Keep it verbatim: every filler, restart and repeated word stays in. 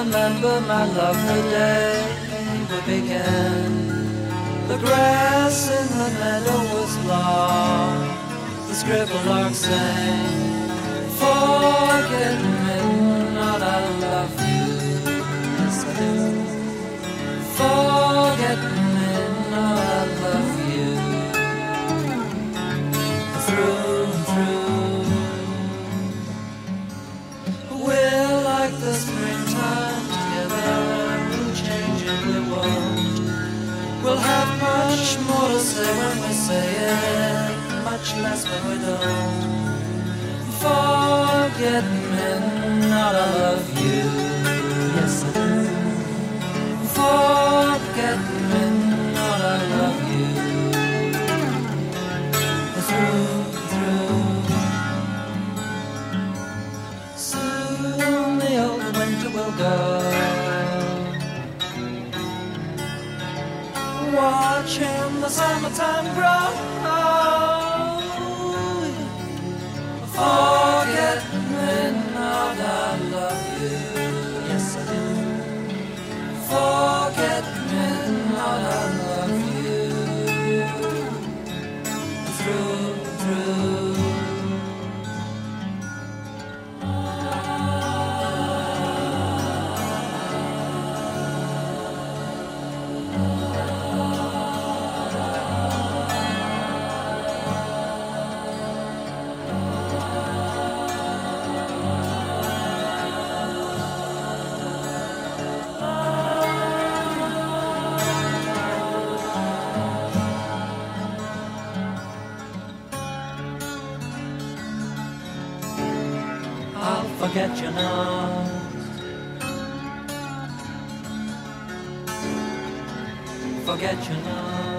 remember, my love, the day we began. The grass in the meadow was long. The scribblelark sang, forget me not, I love you. Yes, I do. Forget me not, I love you. Through and through, we're like the springtime together. We'll change it, we won't. We'll have much more to say when we say it, much less when we don't. Forget me not, I love you. Yes, I do. Forget me not, I love you. Through, through. Soon the old winter will go, watching the summertime grow. Forget me not, I love you. Yes, I do. Forget me not, I love you. Through, through. I'll forget you now. Forget you now.